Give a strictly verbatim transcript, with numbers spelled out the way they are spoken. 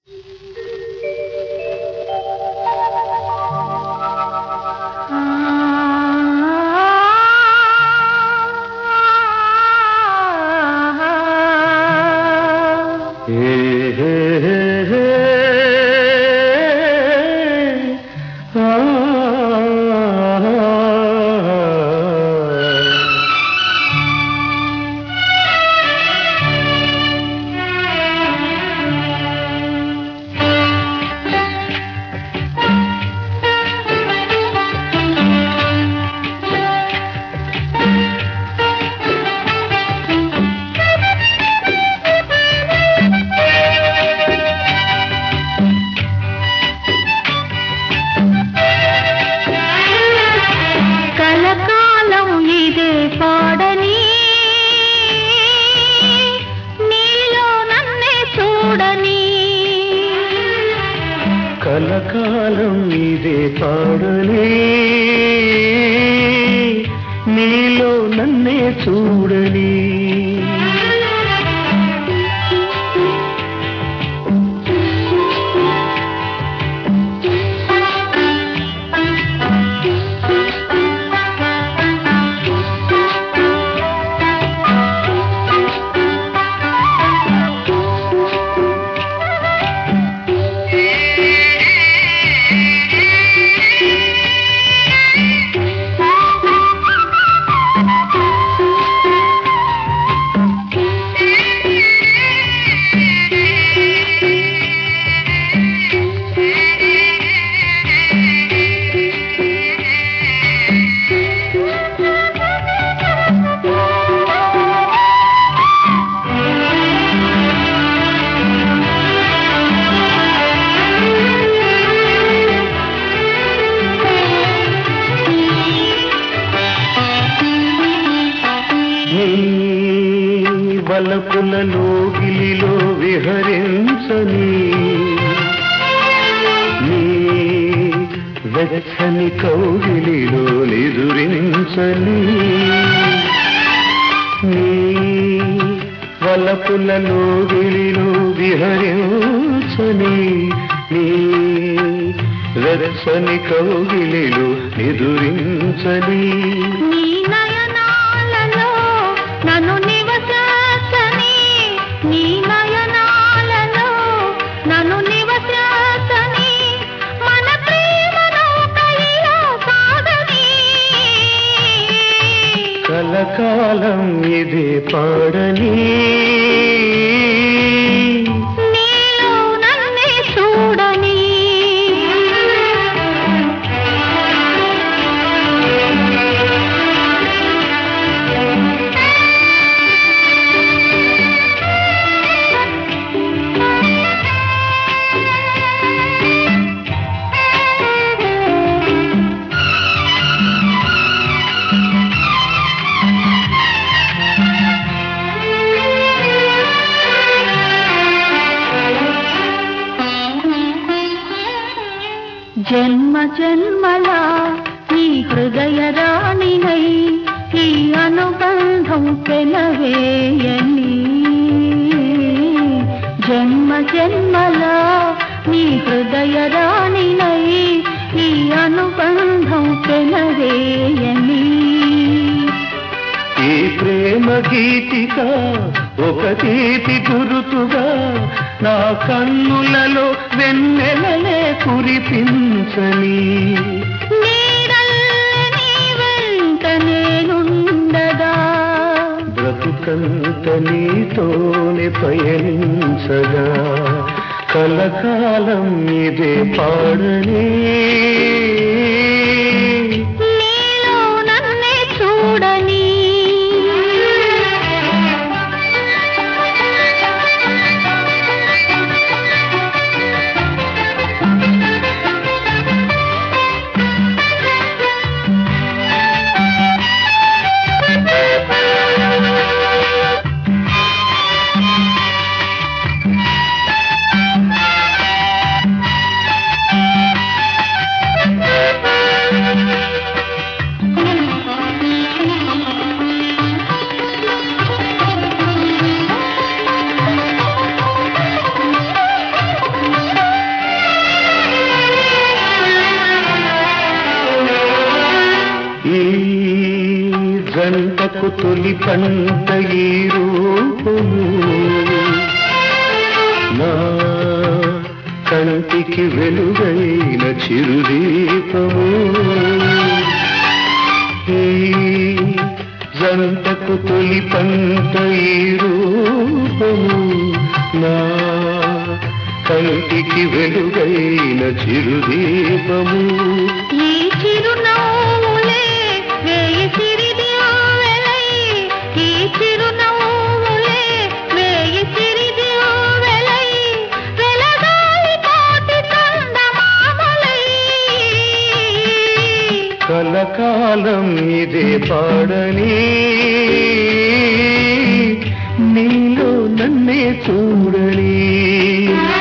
కలకాలం ఇదే పాడని నీలో నన్నే చూడని వలపులలో గిలిలో విహరించని నీ వెచ్చని కౌగిలిలో నిదురించని నీ వలపులలో గిలిలో విహరించని నీ వెచ్చని కౌగిలిలో నిదురించని నన్ను నివసించని నీ నయనాలలో నన్ను నివసించని మన ప్రేమను కైలో సాగని కలకాలం ఇదే పాడని నీలో నన్నే చూడని జన్మ జన్మల ఈ హృదయ రాణినై ఈ అనుబంధం పెనవేయని జన్మ జన్మల ఈ హృదయ రాణినై ఈ అనుబంధం పెనవేయని ఈ ప్రేమ గీతిక ఒక తీపి గురుతుగా నా కన్నులలో వెన్నెలలే కురిపించని నీడల్ని వెంట నేనుండగా బ్రతుకంత నీతోనే పయనించగా కలకాలం ఇదే పాడని నీలో నన్నే చూడని తొలి పంట ఈ రూపము నా కంటికి వెలుగైన చిరుదీపము ఈ జంటకు తొలి పంట ఈ రూపము నా కంటికి వెలుగైన చిరుదీపము ఈ చిరునవ్వులే వేయి సిరిదివ్వెలై, ఈ చిరునవ్వులే వేయి సిరిదివ్వెలై, వెలగాలి కోటి చందమామలై. కలకాలం ఇదే పాడని నీలో నన్నే చూడని